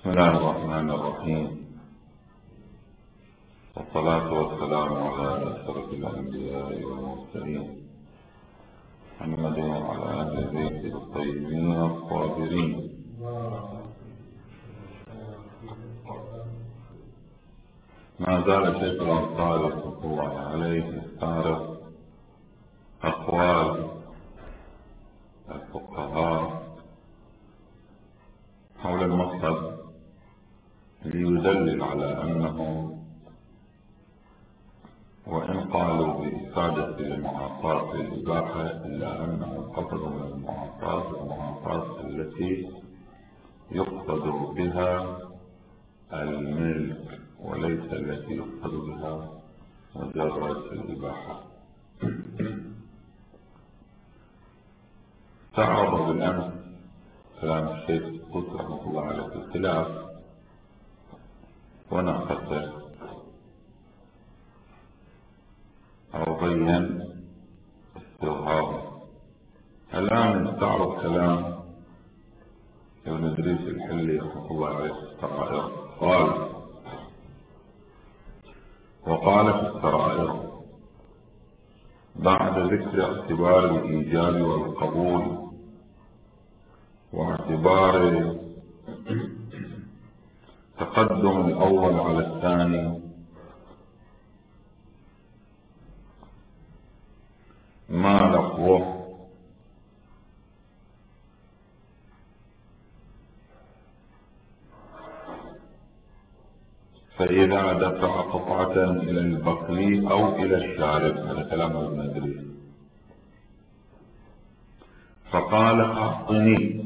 بسم الله الرحمن الرحيم، والصلاة والسلام على أشرف الأنبياء والمرسلين محمد وعلى أهل بيته الطيبين الطاهرين. ما زال شيخ الأنصار رحمه الله عليه يستعرض أقوال الفقهاء حول المقصد ليدلل على أنه وإن قالوا بإفادة المعاصاة الإباحة إلا أنه قصد من المعاصاة التي يقصد بها الملك وليس التي يقصد بها مجرد الإباحة. تعرض بالأمس كلام الشيخ القدس رحمه الله عليه في الخلاف وناقشه أو بين استظهاره. الآن نستعرض كلام ابن إدريس الحلي رحمه الله عليه في السرائر. وقال في السرائر بعد ذكر اعتبار الإيجاب والقبول واعتبار تقدم الأول على الثاني ما لفظه فإذا دفع قطعة إلى البقل أو إلى الشارب، هذا كلام ابن إدريس، فقال أعطني،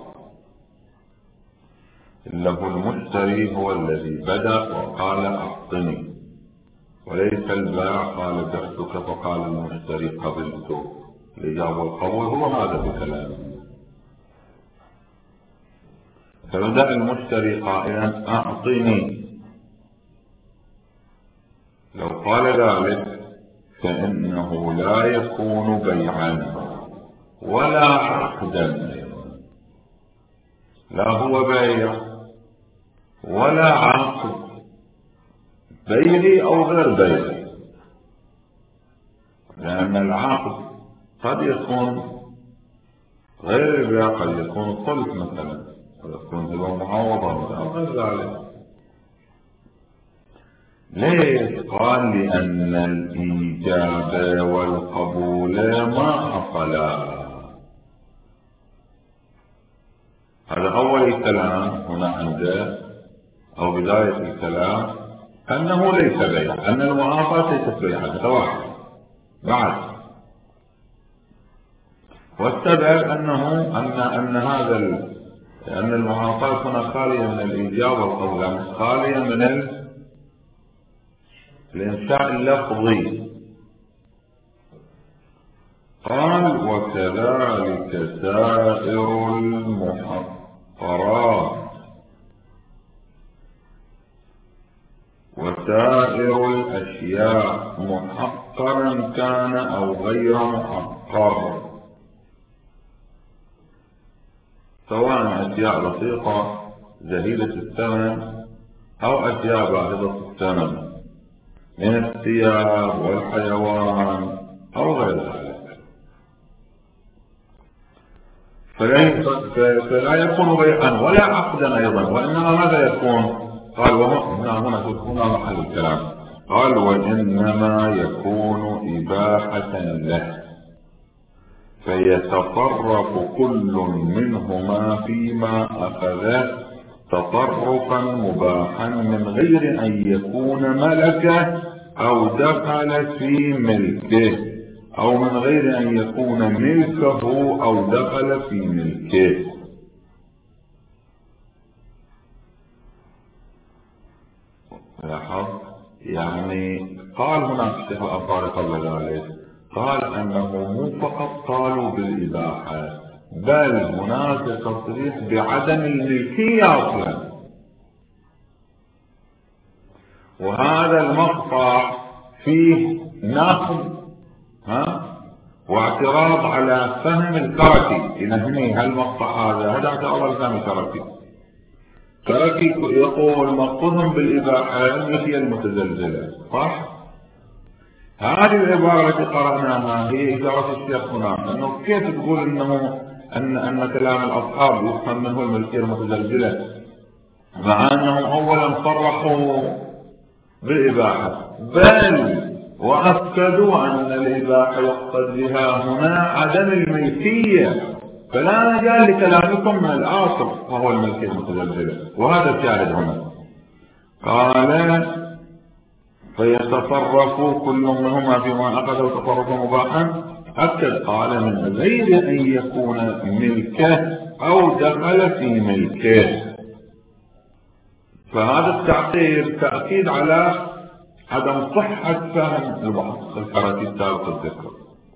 له المشتري هو الذي بدأ وقال أعطني، وليس البائع قال بعتك فقال المشتري قبلت. الإجابة والقبول هو هذا بكلامه. فبدأ المشتري قائلا أعطني، لو قال ذلك فإنه لا يكون بيعا ولا عقدا، لا هو بيع ولا عقد، بيعي أو غير بيعي، لأن العقد قد يكون غير البيع، قد يكون صلح مثلا، قد يكون هو معاوضة أو غير ذلك. ليش؟ قال لأن الإيجاب والقبول ما حصلا. هذا أول الكلام هنا عنده أو بداية الكلام، أنه ليس بيع، أن المعاصاة ليست بيع، هذا واحد. بعد والسبب أن المعاصاة هنا خالية من الإيجاب والقبول، خالية من الإنشاء اللفظي. قال وكذلك سائر المحقرات وسائر الأشياء محقرا كان أو غير محقر، سواء أشياء رقيقة زهيدة الثمن أو أشياء باهظة الثمن من الثياب والحيوان أو غير ذلك، فلا يكون بيعا ولا عقدا أيضا، وإنما ماذا يكون؟ قال هنا محل الكلام. قال وإنما يكون إباحة له، فيتصرف كل منهما فيما أخذه تصرفا مباحا من غير أن يكون ملكه أو دخل في ملكه، أو من غير أن يكون ملكه أو دخل في ملكه. لاحظ، يعني قال هناك الشيخ الأنصاري قبل ذلك قال أنه مو فقط قالوا بالإباحة، بل هناك تصريح بعدم الملكية أصلا. وهذا المقطع فيه نقد واعتراض على فهم الكركي. إذا هالمقطع هذا اعتراض على فهم الكركي. تركي يقول مقصودهم بالإباحة الملكية المتزلزلة، صح؟ هذه العبارة التي قرأناها هي إشارة الشيخ هناك، أنه كيف تقول أن كلام الأصحاب يفهم منه الملكية المتزلزلة، مع أنهم أولا صرحوا بالإباحة، بل وأكدوا أن الإباحة يقصد بها هنا عدم الملكية، فلا مجال لكلامكم من الآخر وهو الملكية المتزلزلة. وهذا الشاهد هنا. قال فيتصرف كل منهما فيما أخذ تصرفا مباحا، أكد قال من غير أن يكون ملكه أو دخل في ملكه. فهذا التعقيد تأكيد على عدم صحة فهم المحقق الحركي السابق الذكر.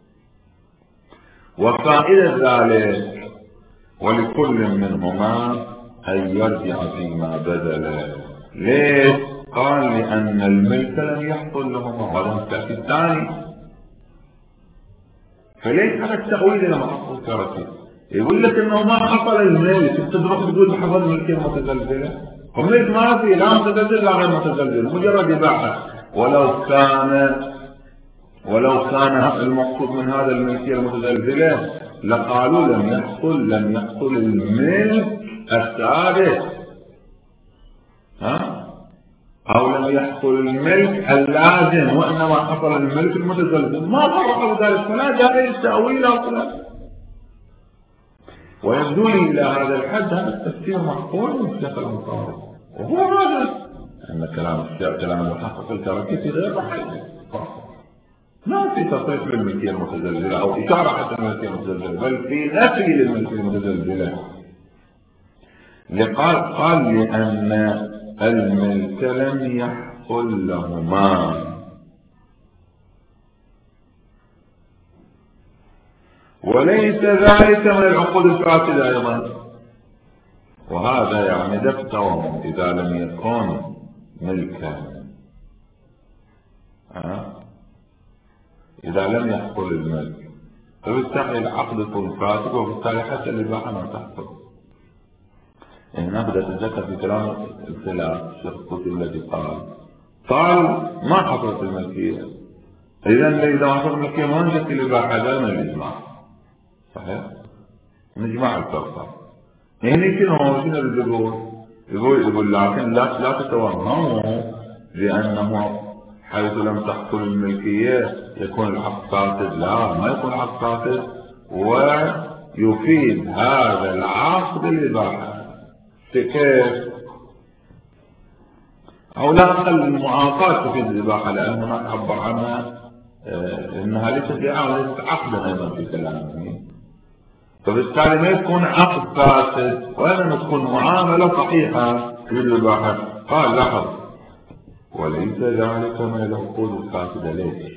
وفائدة ذلك ولكل منهما أن يرجع فيما بذل. ليش؟ قال لأن الملك لم يحصل لهما، هذا التأكيد الثاني. فليش هذا التأويل إلى محقق الحركي؟ يقول لك إنه ما حصل الملك، أنت تروح تقول حصل الملكية المتزلزلة، الملك ما في لا متزلزل لا غير متزلزل، مجرد إباحة. ولو كان المقصود من هذا الملكية المتزلزلة لقالوا لم يحصل الملك الثابت، أو لم يحصل الملك اللازم، وإنما حصل الملك المتزلزل. ما فرقوا ذلك، فلا داعي للتأويل أصلا. ويبدو لي إلى هذا الحد هذا التفسير معقول من الشيخ الأنصاري، وهو هذا أن كلام المحقق الكركي في غير محله، ما في تصريح للملكية المتزلزلة أو إشارة حتى الملكية المتزلزلة، بل في نفي للملكية المتزلزلة. قال لأن الملك لم يحصل لهما، وليس ذلك من العقود الفاسدة أيضا. وهذا يعني دفترهم إذا لم يكن ملكا، إذا لم يحصل الملك، فبالتالي العقد يكون فاسد، وبالتالي حتى الإباحة ما تحصل. هنا بدأت تتذكر في كلام الخلاف الشيخ القوسي الذي قال ما حصلت الملكية، إذا ما حصلت الملكية ما نجت الإباحة، هذا من الإجماع، صحيح؟ من إجماع الفرقة. يعني شنو يقول لكن لا تتوهموا بأنه حيث لم تحصل الملكية يكون العقد فاسد. لا، ما يكون العقد فاسد، ويفيد هذا العقد الإباحة. كيف؟ أو لا أقل المعاقات تفيد الإباحة، لأن هناك عبر عنها إنها ليست بيعة وليست عقدا أيضا في كلامه، فبالتالي ما يكون عقد فاسد، وإنما تكون معاملة صحيحة في الإباحة. قال لاحظ وليس ذلك من العقود الفاسدة. ليش؟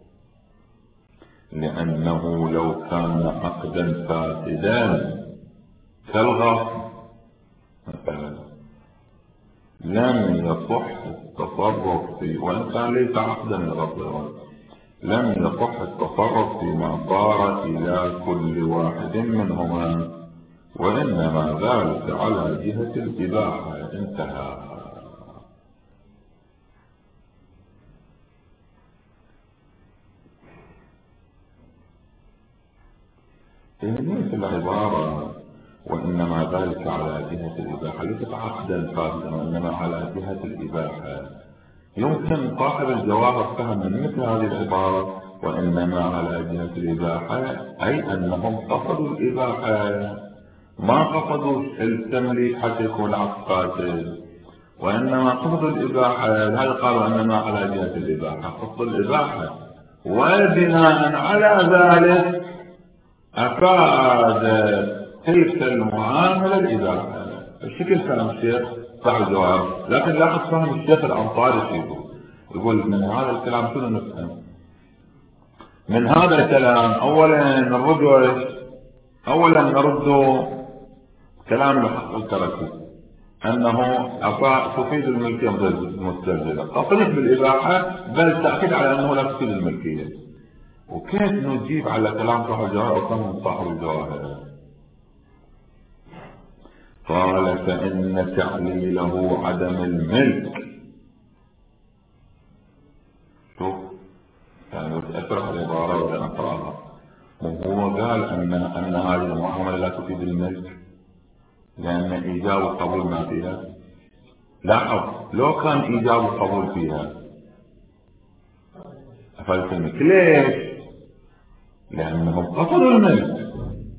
لأنه لو كان عقدا فاسدا كالغصب مثلا لم يصح التصرف فيه، وإن كان ليس عقدا الغصب، لم يصح التصرف فيما صار إلى كل واحد منهما، وإنما ذلك على جهة الإباحة. انتهى. في العبارة وإنما ذلك على جهة الإباحة ليست عقدا فاسدا، وإنما على جهة الإباحة. يمكن صاحب الجواهر فهم من مثل هذه العبارة وإنما على جهة الإباحة أي أنهم قصدوا الإباحة، ما قصدوا التمليك حتى يكون العقد فاسد، وإنما قصدوا الإباحة. هذا قالوا إنما على جهة الإباحة، قصدوا الإباحة، وبناء على ذلك أفاد تلك المعاملة الإباحة. الشكل كلام الشيخ صاحب الجواب، لكن لاحظ فهم الشيخ الأنصاري فيه. يقول من هذا الكلام شنو نفهم؟ من هذا الكلام أولا نرد كلام المحقق الكركي أنه تفيد الملكية المستلزمة، تصريح بالإباحة، بل تأكيد على أنه لا تفيد الملكية. وكيف نجيب على كلام صاحب الجواهر أو كلام صاحب الجواهر؟ قال فإن تعليله عدم الملك. شوف يعني اشرح العبارة ولا نقراها. وهو قال أن هذه المعاملة لا تفيد الملك لأن إيجاب القبول ما فيها. لاحظ لو كان إيجاب القبول فيها أفادت الملك. ليش؟ لأنهم قصدوا الملك.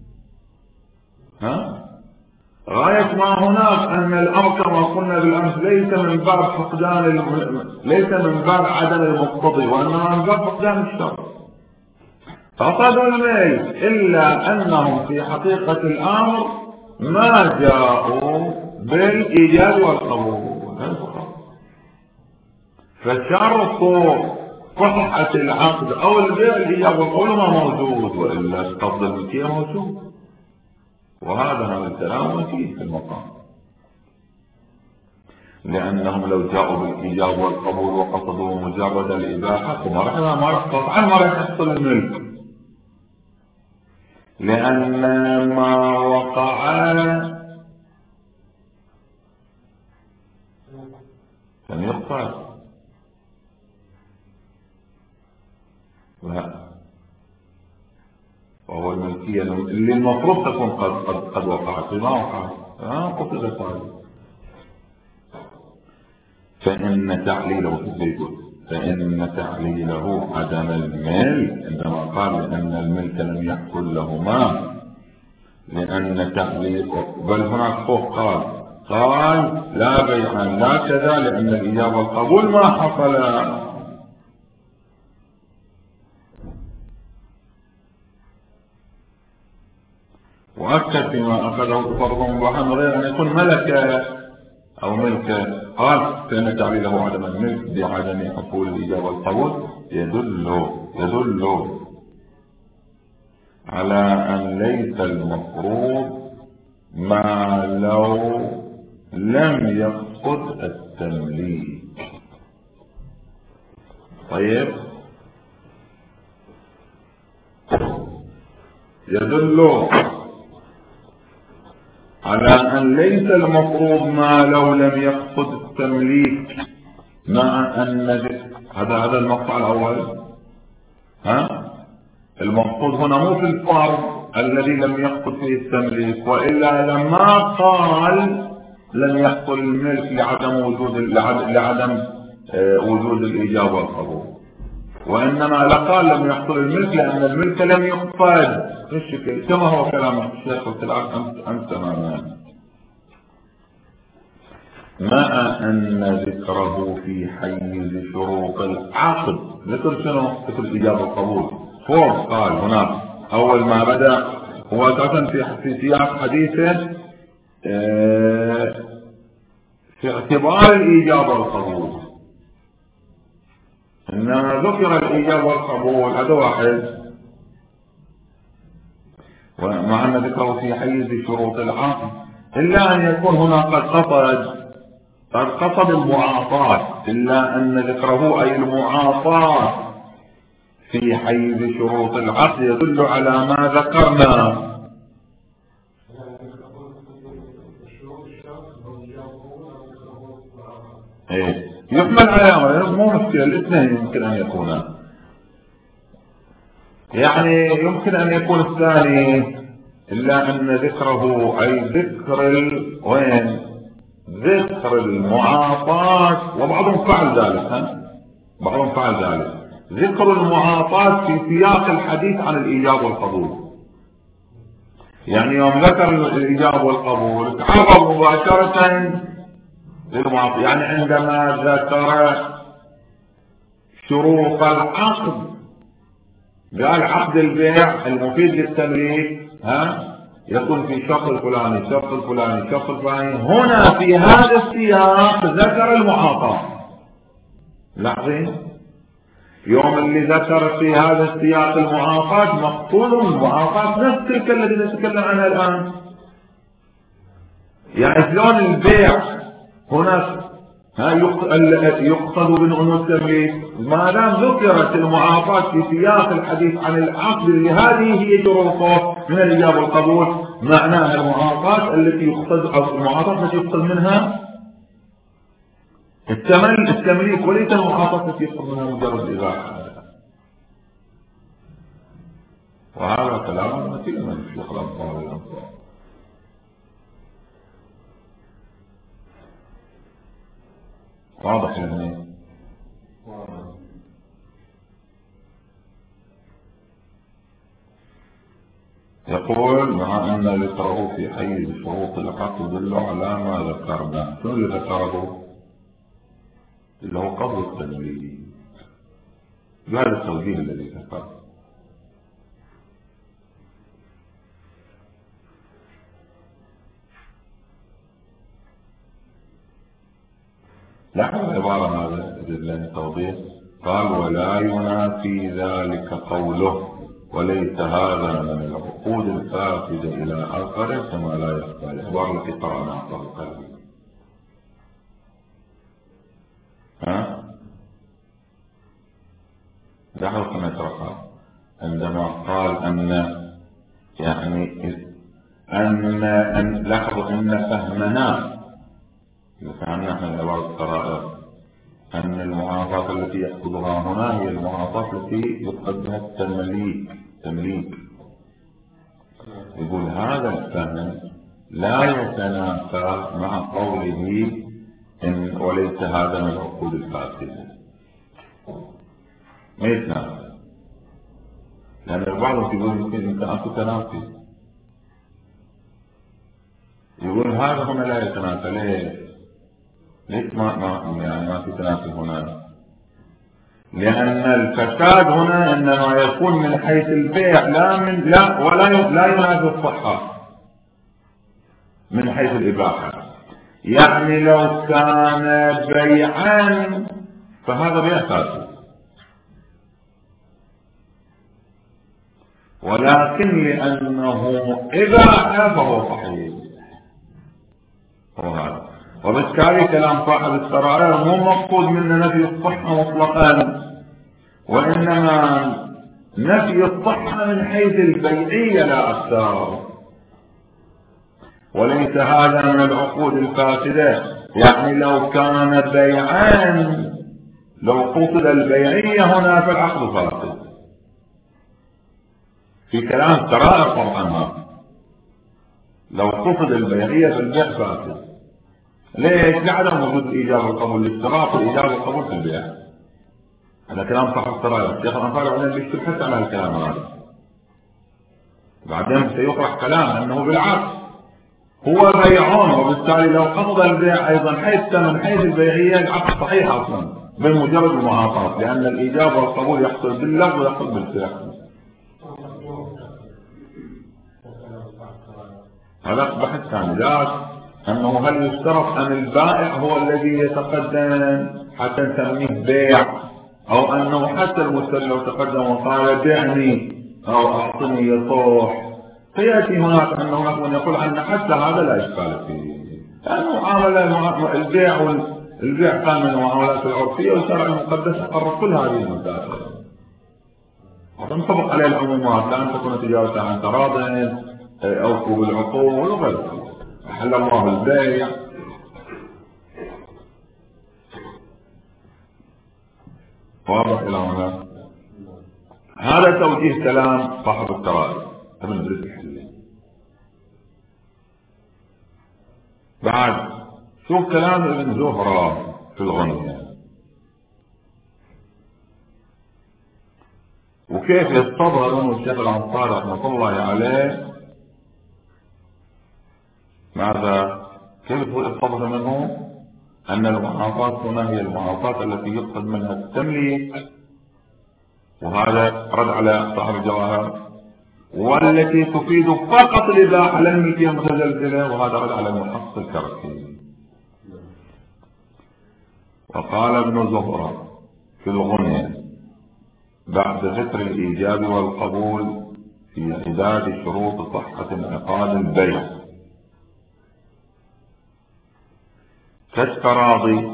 غاية ما هناك أن الأمر كما قلنا بالأمس ليس من باب فقدان ليس من باب عدم المقتضي وإنما من باب فقدان الشرط. قصدوا الملك إلا أنهم في حقيقة الأمر ما جاءوا بالإيجاب والقبول. فشرط صحة العقد أو البيع الإيجاب والقبول ما موجود، وإلا قصد الملكية موجود. وهذا الكلام مفيد في المقام، لأنهم لو جاءوا بالإيجاب والقبول وقصدوا مجرد الإباحة ما راح يحصل الملك، لأن ما وقع لم يقطع. وهو الملكية اللي المفروض تكون قد وقعت ما وقعت قصدت هذه. فإن تعليله عدم الملك عندما قال لأن الملك لم يحصل لهما، لأن تعليل بل هناك فوق قال لا بيعا لا كذا لأن الإجابة والقبول ما حصل. وأكد فيما أخذه فرض مباحا غير أن يكون ملكا أو ملكا. قال فإن تعليله عدم الملك بعدم حصول الإجابة والقبول يدل على أن ليس المفروض ما لو لم يقصد التمليك. طيب يدل على أن ليس المفروض ما لو لم يقصد التمليك، مع أن هذا المقطع الأول. المقصود هنا مو في الفرض الذي لم يقصد فيه التمليك، وإلا لما قال لم يحصل الملك لعدم وجود الإجابة والقبول، وإنما لقال لم يحصل الملك لأن الملك لم يقصد في الشكل كما هو كلام الشيخ أمس تماما، مع أن ذكره في حيز شروط العقد. ذكر شنو؟ ذكر الإجابة والقبول فوق. قال هناك أول ما بدأ هو أساسا في سياق حديثه في اعتبار الإجابة والقبول، إنما ذكر الإجابة والقبول هذا واحد، ومع أن ذكره في حيز شروط العقد إلا أن يكون هنا قد قصد المعاطاة، إلا أن ذكره أي المعاطاة في حيز شروط العقد يدل على ما ذكرنا. يحمل على مو مشكلة، الاثنين يمكن أن يكونا، يعني يمكن أن يكون الثاني، إلا أن ذكره أي ذكر المعاطاة، وبعضهم فعل ذلك ذكر المعاطاة في سياق الحديث عن الإيجاب والقبول. يعني يوم ذكر الإيجاب والقبول تعرض مباشرة للمعاطاة، يعني عندما ذكر شروط العقد قال عقد البيع المفيد للتمليك يكون في شرط الفلاني شرط الفلاني شرط الفلاني. هنا في هذا السياق ذكر المعاطاة. لاحظين يوم اللي ذكر في هذا السياق المعاطاة مقصود المعاطاة نفس تلك التي نتكلم عنها الآن. يعني شلون البيع هناك يقصد بنقول التمليك، ما دام ذكرت المعاطاة في سياق الحديث عن العقد اللي هذه هي شروطه من الإجابة والقبول، معناها المعاطاة التي يؤخذ منها التمليك، وليس المعاطاة التي يؤخذ منها مجرد الإباحة. وهذا كلام مثير من الشيخ الأنصاري. واضح يعني. يقول مع أن ذكره في حيز شروط العقد يدل على ما ذكرنا. شنو اللي ذكره؟ اللي هو قبض التمليك، بهذا التوجيه الذي ذكره. لاحظ العبارة هذا لله توضيح. قال ولا ينافي ذلك قوله وليس هذا من العقود الفاسدة إلى آخره كما لا يخفى. العبارة التي قرأناها قبل. لاحظ كما يشرحها عندما قال أن لاحظ أن فهمنا من عبارة القرائر أن المعاطاة التي يقصدها هنا هي المعاطاة التي يقصد بها التمليك. يقول هذا الفهم لا يتنافى مع قوله إن وليس هذا من العقود الفاسدة. ما يتنافى، لأن البعض يقول يمكن أن تتنافي. يقول هذا هنا لا يتنافى. ليش ما في تنافي هنا؟ لأن الفساد هنا إنما يكون من حيث البيع لا ينافي الصحة من حيث الإباحة. يعني لو كان بيعا فهذا بيع فاسد، ولكن لأنه إباحة فهو صحيح. وبالتالي كلام صاحب السرائر مو مقصود منه نفي الصحة مطلقا، وإنما نفي الصحة من حيث البيعية لا أكثر. وليس هذا من العقود الفاسدة، يعني لو كان بيعان لو قصد البيعية هنا فالعقد فاسد. في كلام السرائر طبعا لو قصد البيعية فالبيع فاسد. ليش؟ لعدم وجود الإيجاب والقبول للاشتراط والإيجاب والقبول في البيع. هذا كلام صاحب السرائر. الشيخ الأنصاري بعدين بيشتبه على الكلام هذا، بعدين سيطرح كلام أنه بالعكس هو بيعون، وبالتالي لو قصد البيع أيضا من حيث البيعية العقد صحيح أصلا بمجرد المعاطاة، لأن الإيجاب والقبول يحصل باللفظ ويحصل بالفعل. هذا بحث ثاني. ذاك أنه هل يشترط أن البائع هو الذي يتقدم حتى نسميه بيع، أو أنه حتى المشتري لو تقدم وقال بيعني أو أعطني يصوح. فيأتي هناك أنه نحن يقول أن حتى هذا لا إشكال فيه، لأنه معاملة البيع كان من المعاملات العرفية، والشرع المقدس أقر كل هذه المسائل وتنطبق عليه العمومات، لأن تكون تجارة عن تراض أوفوا بالعقول وغيره. أحل الله البيع. واضح إلى هنا. هذا توجيه كلام صاحب التراضي ابن دريس الحلي. بعد شوف كلام ابن زهرة في الغنية وكيف يستظهر انه الشيخ الأنصاري رحمة الله عليه ماذا؟ كيف يستظهر منه أن المعاطاة هنا هي المعاطاة التي يقصد منها التمليك، وهذا رد على صاحب الجواهر، والتي تفيد فقط الإباحة لا الملكية المتزلزلة، وهذا رد على المحقق الكركي. وقال ابن زهرة في الغنية بعد ذكر الإيجاب والقبول في عداد شروط صحة انعقاد البيع كالتراضي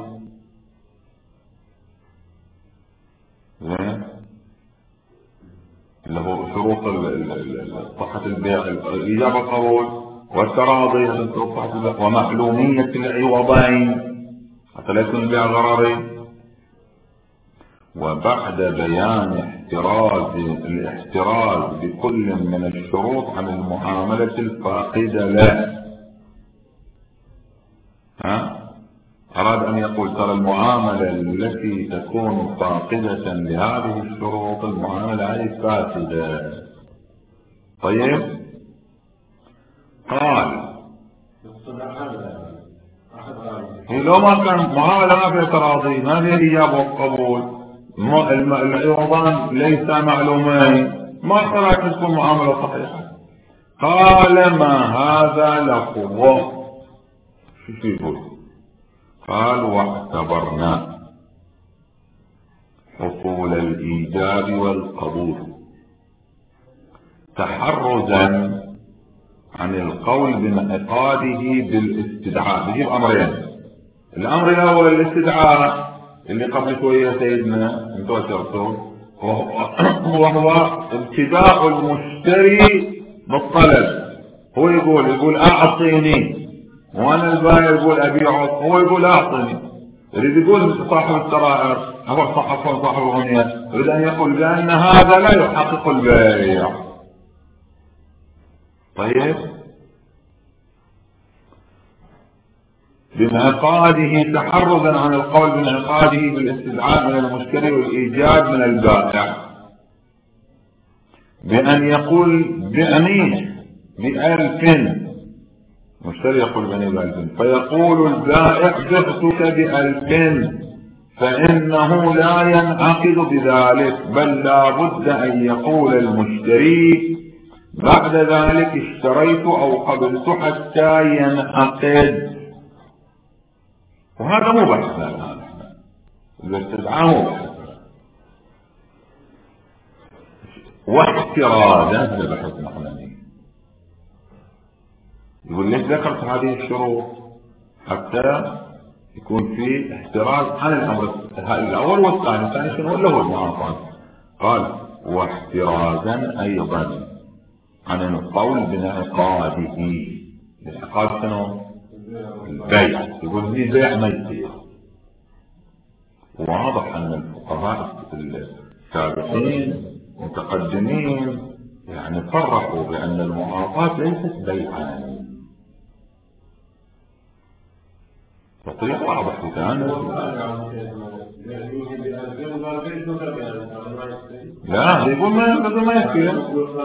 اللي هو شروط صحة البيع الإيجاب والقبول والتراضي ومعلومية العوضين حتى لا يكون البيع غرري. وبعد بيان الاحتراز بكل من الشروط عن المعاملة الفاقدة له. أراد أن يقول ترى المعاملة التي تكون فاقدة لهذه الشروط المعاملة هذه فاسدة. طيب قال لو ما كان معاملة ما فيها تراضي ما فيها إجابة وقبول العوضان ليس معلومين ما خلاك تكون معاملة صحيحة. قال ما هذا لفظه شو يقول؟ قال واعتبرنا حصول الإيجاب والقبول تحرزا عن القول بانعقاده بالاستدعاء. بيجيب أمرين. الأمر الأول الاستدعاء اللي قبل شوية سيدنا انتوا اشرتوه وهو ابتداء المشتري بالطلب. هو يقول أعطيني وانا البائع يقول ابيعك، هو يقول اعطني. يريد يقول صاحب السرائر هو صاحب الغنية يريد ان يقول بان هذا لا يحقق البيع. طيب بانعقاده تحرزا عن القول بانعقاده بالاستدعاء من المشتري والايجاب من البائع بان يقول بعني ب1000 مشتري يقول بني ب1000 فيقول البائع بعتك ب1000 فإنه لا ينعقد بذلك بل لا بد أن يقول المشتري بعد ذلك اشتريت أو قبلت حتى ينعقد. وهذا مو بحث الآن الاستدعاء مو بحث واحترازا هذا بحث محمدي. يقول ليش ذكرت هذه الشروط؟ حتى يكون في احتراز عن الامر الاول والثاني. الثاني شنو اللي هو المعاصات؟ قال واحترازا ايضا عن القول بانعقاده. الانعقاد شنو؟ البيع. يقول لي بيع ما يصير. واضح ان الفقهاء السابقين متقدمين يعني صرحوا بان المعاصات ليست بيعا. تطبيق واضح كان. لا يقول ما يصير.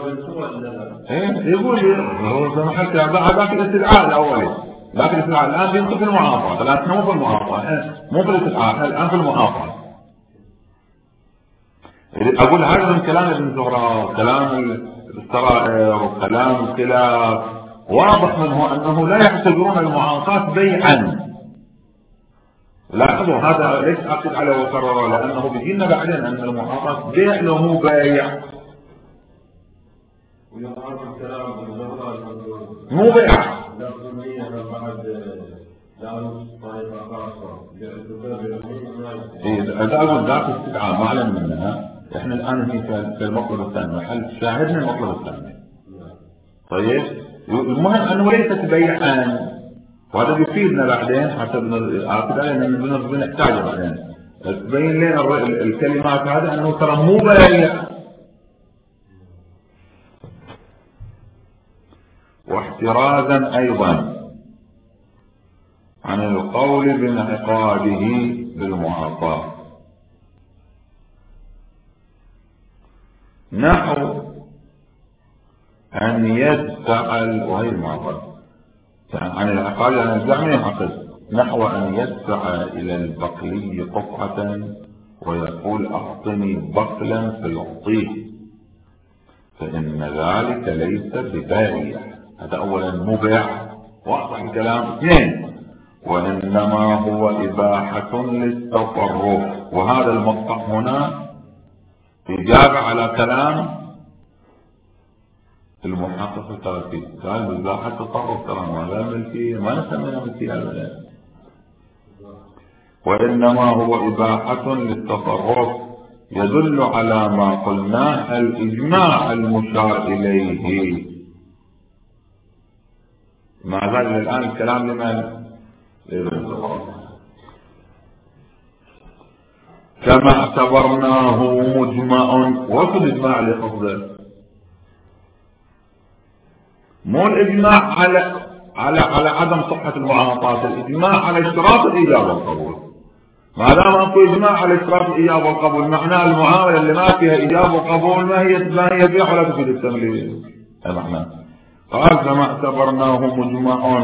يقول هو زي ما حكى ذاك الاستدعاء الاولي ذاك الاستدعاء الان بيدخل في المعاصات. الان مو في المعاصات مو في الاستدعاء الان في المعاصات. اقول هذا من كلام ابن زهراء وكلام السرائر وكلام الخلاف واضح منه انه لا يعتبرون المعاصات بيعا. لاحظوا هذا ليس اكد عليه وكرره لانه بيجينا بعدين ان المعاصات بيع لو مو بيع مو بيع. اذا اقول ذاك استدعاء ما علم منها. احنا الان هي في المطلب الثاني محل شاهدنا المطلب الثاني. طيب المهم انه ليست بيعا وهذا بيفيدنا بعدين حتى اعتقد علينا ان بنحتاجه بعدين تبين لنا الكلمات هذا انه ترى مو بيع. واحترازا ايضا عن القول بانعقاده بالمعاصاة نحو ان يدفع وهي المعاصاة عن العقاد عن الزعم ينعقد نحو ان يدفع الى البقلي قطعة ويقول اعطني بقلا فيعطيه فان ذلك ليس ببائع. هذا اولا مبيع واضح الكلام. اثنين وانما هو اباحة للتصرف. وهذا المقطع هنا اجابة على كلام المحقق الثلاثي قال بإباحة التصرف ترى ما لا ملكية ما نسميها ملكية ابدا. وانما هو اباحة للتصرف يدل على ما قلناه الاجماع المشار اليه ما زال الآن الكلام لمن؟ كما اعتبرناه مجمع. وصل الإجماع لحفظه، مو الإجماع على عدم صحة المعاطاة، الإجماع على اشتراط الإجابة والقبول. ما دام اكو إجماع على اشتراط الإجابة والقبول معناه المعاملة اللي ما فيها إجابة وقبول ما هي بيع ولا تفيد التمليك. هذا معناه. قال كما اعتبرناه مجمع.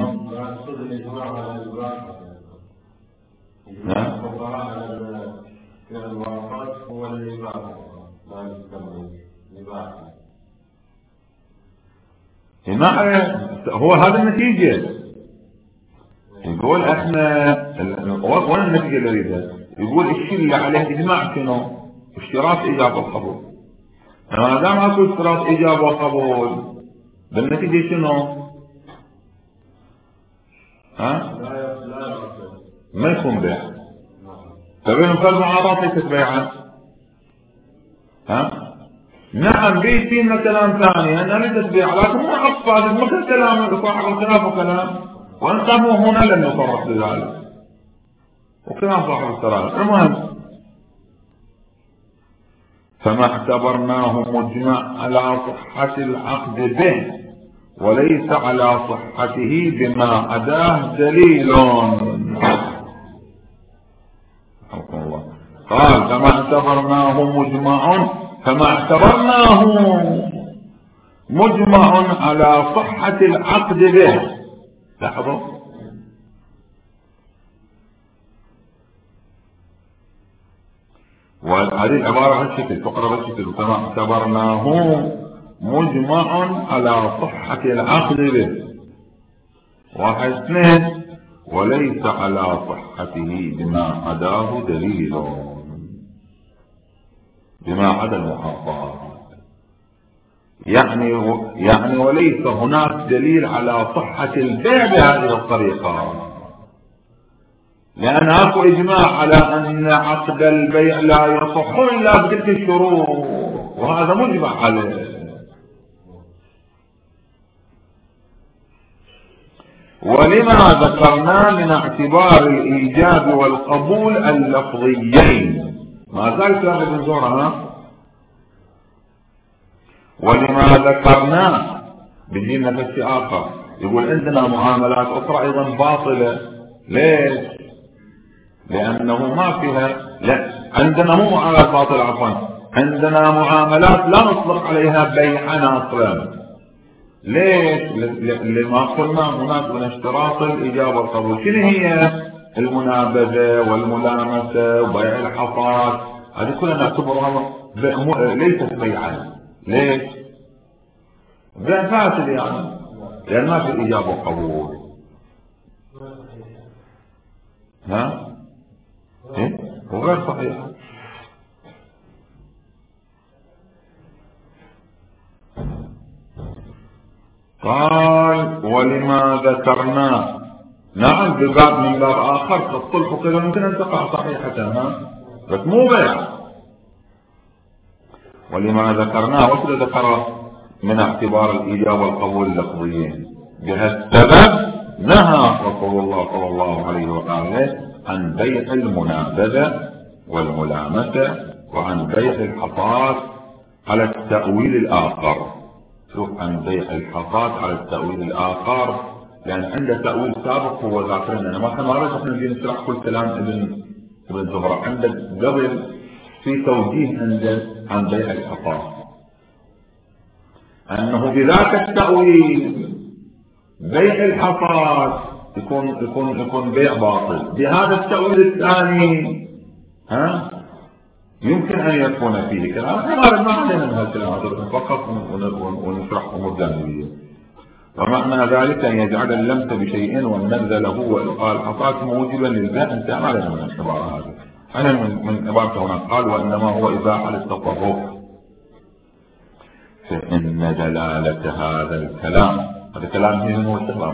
هو هذا النتيجة. يقول احنا وين النتيجة اللي نريدها؟ يقول الشيء اللي عليه اجماع شنو؟ اشتراط اجابة وقبول. ما دام اكو اشتراط اجابة وقبول بالنتيجة شنو؟ ما يكون بيع. فبين فالمعاطاة ليست بيعا. نعم بيت فينا كلام ثاني أنا ليست بيع، لكن مو عصفات مثل كلام صاحب الخلاف وكلام، وانتبهوا هنا لم يصرح بذلك وكلام صاحب السرائر. المهم فما اعتبرناه مجمع على صحة العقد به وليس على صحته بما عداه دليل. قال كما اعتبرناه مجمع على صحة العقد به. لاحظوا وهذه العبارة هالشكل تقرأ هالشكل كما اعتبرناه مجمع على صحة العقد به. 1 2 وليس على صحته بما عداه دليل، بما عدا المحافظة يعني وليس هناك دليل على صحة البيع بهذه الطريقة، لأن اكو إجماع على أن عقد البيع لا يصح إلا بتلك الشروط وهذا مجمع عليه. ولما ذكرنا من اعتبار الإيجاب والقبول اللفظيين. ما زال كلام ابن زهرة. ولما ذكرنا بجينا في السياقة يقول عندنا معاملات أخرى أيضا باطلة. ليش؟ لأنه ما فيها، لا عندنا مو معاملات باطلة، عفوا عندنا معاملات لا نطلق عليها بيعا أصلا. ليش؟ لما قلنا هناك من اشتراط الإجابة والقبول. شنو هي؟ المنابذة والملامسة وبيع الحصاد، هذه كلها نعتبرها ليست بيعا. ليش؟ بيع فاسد يعني، لأن ما في إجابة وقبول. إيه؟ وغير صحيح. قال ولما ذكرنا. نعم بباب من باب آخر فالصلح كذا ممكن أن تقع صحيحة بس مو بيع. ولما ذكرناه وكذا ذكر من اعتبار الإجابة والقبول اللفظيين. بهالسبب نهى رسول الله صلى الله عليه وآله عن بيع المنابذة والملامسة وعن بيع الحصاد على التأويل الآخر. شوف، عن بيع الحصاد على التأويل الآخر، لأن عنده تأويل سابق هو ذاكرنا. أنا ما رأيت احنا نجي نشرح كل كلام ابن زهرة. عندك قبل في توجيه عنده عن بيع الحصاد أنه بذاك التأويل بيع الحصاد يكون بيع باطل. بهذا التأويل الثاني يمكن أن يكون فيه كلام. ما علينا من هالكلام فقط ونشرح أمور جانبية. ومعنى ذلك أن يجعل اللمس بشيء والنبذ له وإلقاء الحصاد موجبا للبيع. انت ما علينا من العبارة هذه. أنا من عبارته هنا قال وإنما هو إباحة للتصرف. فإن دلالة هذا الكلام، هذا كلام هو استخدام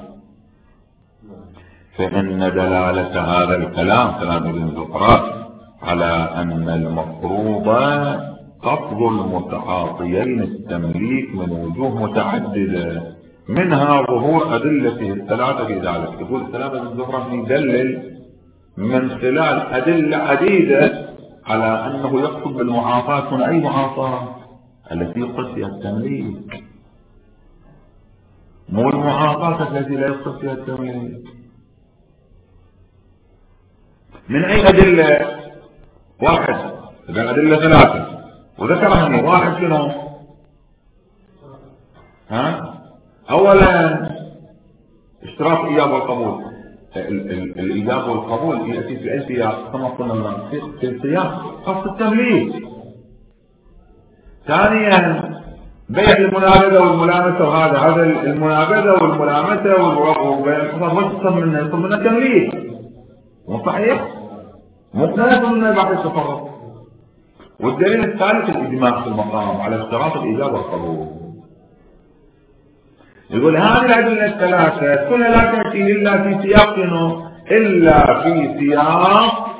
فإن دلالة هذا الكلام كلام ابن زهرة على أن المفروض قبض المتعاطيين التمليك من وجوه متعددة. منها ظهور أدلته الثلاثة في ذلك. يقول الثلاثة من زهرة يدلل من خلال أدلة عديدة على أنه يقصد بالمعاطاة من أي معاطاة؟ التي يقصد فيها التمليك، مو المعاطاة التي لا يقصد فيها التمليك. من أي أدلة؟ واحد، الأدلة ثلاثة وذكرها. واحد شنو؟ أولا اشتراط الإيجاب والقبول. الإيجاب والقبول يأتي في أي سياق؟ كما قلنا في سياق قصد التمليك. ثانيا بيع المنابذة والملامسة، وهذا المنابذة والملامسة وبيع الحصاد وش منه؟ يصل منه تمليك، مو صحيح؟ مقتنع منه بعد التصرف. والدليل الثالث الإجماع في المقام على اشتراط الإيجاب والقبول. يقول هذه الأدلة الثلاثة كلها لا تأتي إلا في سياق إلا في سياق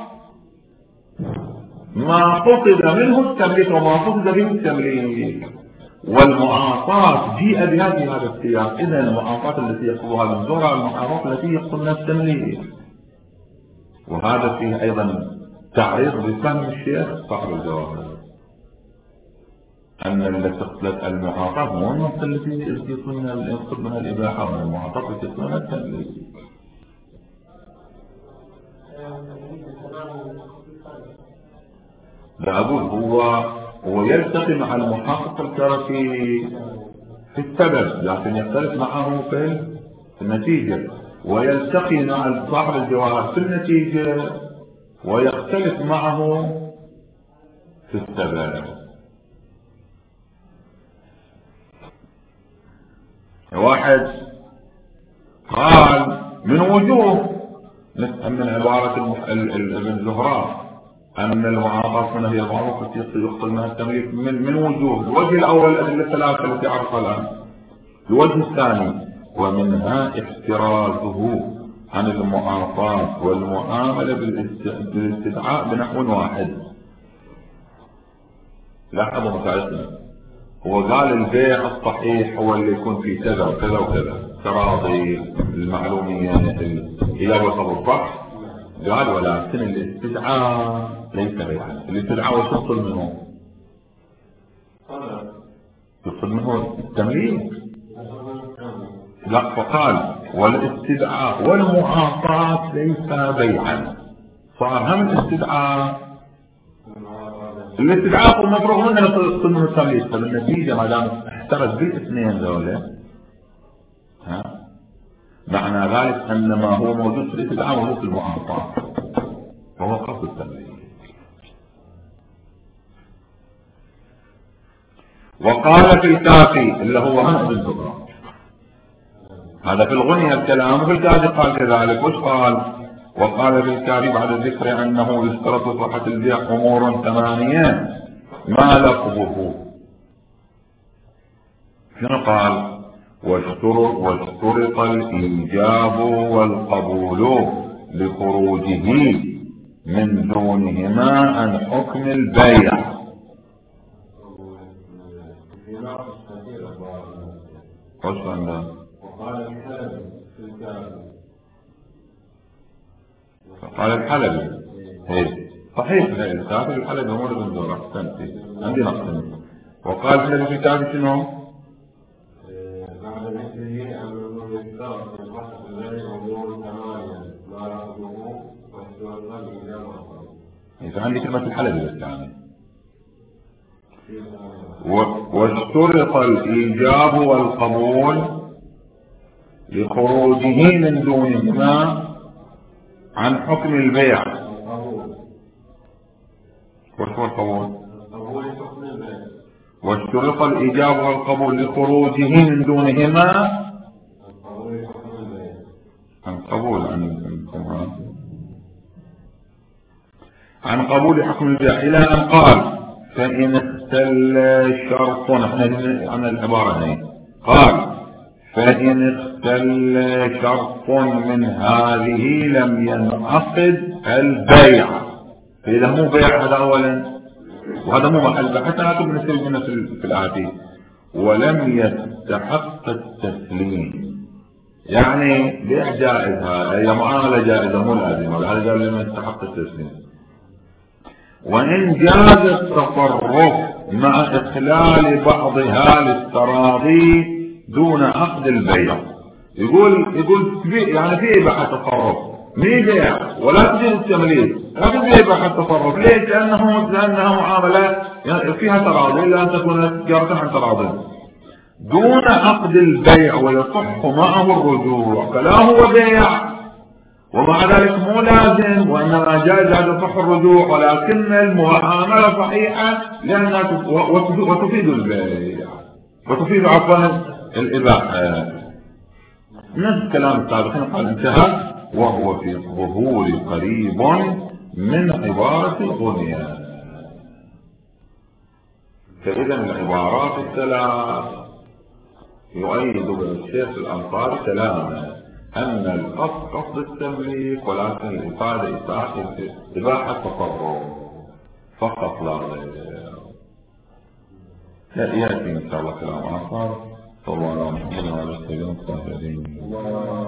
ما قصد منه التمليك وما قصد به التمليك. والمعاطاة جيء بهذه هذا السياق. إذا المعاطاة التي يقصدها المنظورة المعاطاة التي يقصدها التمليك. وهذا فيه أيضا تعريض بفهم الشيخ صاحب الجواهر أن المعاطاة مو النص التي يقصد منها الإباحة، ومن المعاطاة التي يقصد منها التمليك. لا أقول هو يلتقي مع المحقق الكرفي في السبب، لكن يختلف معه في النتيجة، ويلتقي مع صاحب الجواهر في النتيجة ويختلف معه في السبب. واحد قال من وجوه من عبارة ابن زهراء أن المعاطاة هنا هي معروفة يقصد منها التمليك من وجوه. الوجه الأول الأدلة الثلاثة التي عرفها الآن. الوجه الثاني ومنها احترازه عن المعاطاة والمعاملة بالاستدعاء بنحو واحد. لاحظوا مساعدنا، هو قال البيع الصحيح هو اللي يكون فيه كذا وكذا وكذا، تراضي، المعلومية، الإجابة والقبول، صح؟ قال ولكن الاستدعاء ليس بيعا. الاستدعاء ويقصد منه؟ يقصد منه التمليك. لا، فقال والاستدعاء والمعاطاة ليس بيعا. صار هم الاستدعاء المفروغ منه يقصد منه التمليك. فبالنتيجة ما دام احترز بالاثنين ذولا معنى ذلك أن ما هو موجود في الاستدعاء موجود في المعاطاة، وهو قصد التمليك. وقال في الكافي اللي هو ابن زهراء، هذا في الغنية الكلام، وفي الكافي قال كذلك. وش قال؟ وقال في الكافي بعد الذكر أنه يشترط صحة البيع أمور 8 ما لفظه. شنو قال؟ واشترط الإيجاب والقبول لخروجه من دونهما عن حكم البيع. قال الحلبي صحيح، الكافي الحلبي هو ابن زهراء. عندي نقص. وقال الحلبي في الكافي شنو؟ إذا عندي كلمة الحلبي بس يعني. واشترط الإيجاب والقبول لخروجه من دونهما عن حكم البيع. وش هو القبول؟ واشترط الإيجاب والقبول لخروجه من دونهما عن قبول عن قبول حكم البيع، إلى أن قال فإن اختل شرط. عن العبارة هنا قال فإن اختل شرط من هذه لم ينعقد البيع. فإذا مو بيع هذا أولا، وهذا مو محل بحث، حتى نكتب نسوي منه في الآتي. ولم يستحق التسليم. يعني بيع جائز، هي معاملة جائزة مو لازمة، ولهذا قال لم يستحق التسليم. وإن جاز التصرف مع إخلال بعضها للتراضي دون عقد البيع. يقول يعني في إباحة تصرف، مي بيع ولا تجوز التمليك، لكن في إباحة تصرف. ليش؟ لأنها معاملة فيها تراضي، إلا أن تكون تجارة عن تراضي دون عقد البيع ويصح معه الرجوع، فلا هو بيع ومع ذلك مو لازم، وإنما جائز هذا يصح الرجوع، ولكن المعاملة صحيحة لأنها وتفيد البيع وتفيد عفوا الإباحة. نفس كلام السابقين قال انتهى وهو في الظهور قريب من عبارة الغنية. فإذا العبارات الثلاث يؤيد الشيخ الأنصاري كلامه أن الأصل قصد التمليك، ولكن الإفادة إباحة التصرف فقط لا غير. يأتي إن شاء الله كلام آخر. صلى الله عليه وسلم.